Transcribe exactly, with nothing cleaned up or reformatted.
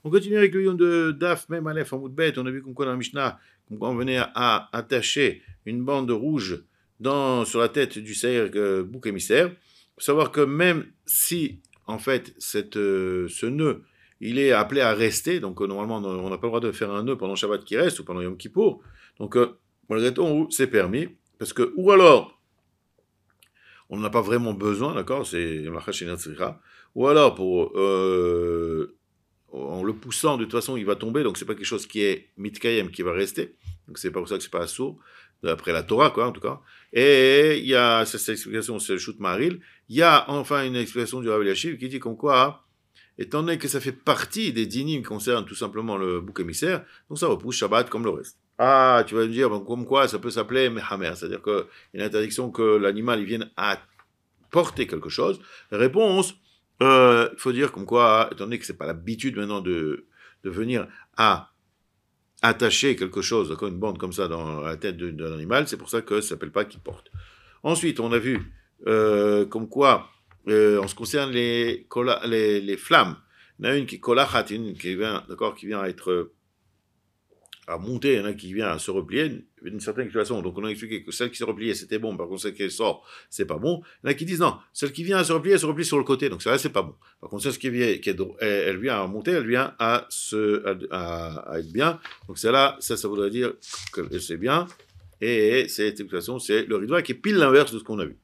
On continue avec le yom de Daf, même Aleph en Moudbet. On a vu comme quoi dans la Mishnah, comme quoi on venait à attacher une bande rouge dans, sur la tête du Seir euh, bouc émissaire. Il faut savoir que même si, en fait, cette, euh, ce nœud, il est appelé à rester, donc euh, normalement, on n'a pas le droit de faire un nœud pendant Shabbat qui reste ou pendant Yom Kippour. Donc, euh, malgré tout, c'est permis. Parce que, ou alors, on n'en a pas vraiment besoin, d'accord, c'est ou alors pour euh, en le poussant de toute façon il va tomber, donc c'est pas quelque chose qui est mitkayem qui va rester, donc c'est pas pour ça que c'est pas assourd d'après la Torah quoi en tout cas. Et il y a cette explication, c'est le shoot maril. Il y a enfin une explication du Rabbi Yashiv qui dit comme quoi, étant donné que ça fait partie des dinim qui concernent tout simplement le bouc émissaire, donc ça repousse Shabbat comme le reste. Ah, tu vas me dire, bon, comme quoi ça peut s'appeler mehamer, c'est-à-dire qu'il y a une interdiction que l'animal il vienne à porter quelque chose. Réponse, il euh, faut dire comme quoi, étant donné que c'est pas l'habitude maintenant de, de venir à attacher quelque chose, d'accord, une bande comme ça dans la tête de, d'un animal, c'est pour ça que ça s'appelle pas qu'il porte. Ensuite, on a vu euh, comme quoi, euh, en ce qui concerne les, les, les flammes, il y en a une qui est kolachat, une qui vient, d'accord, qui vient à être à monter, il y en a qui vient à se replier d'une certaine façon. Donc on a expliqué que celle qui se repliait c'était bon, par contre celle qui sort c'est pas bon. Il y en a qui disent non, celle qui vient à se replier, elle se replie sur le côté, donc ça c'est pas bon. Par contre celle qui vient, qui est, elle vient à monter, elle vient à se, à, à être bien. Donc celle-là, ça, ça voudrait dire que c'est bien. Et c'est de toute façon c'est le ridoua qui est pile l'inverse de ce qu'on a vu.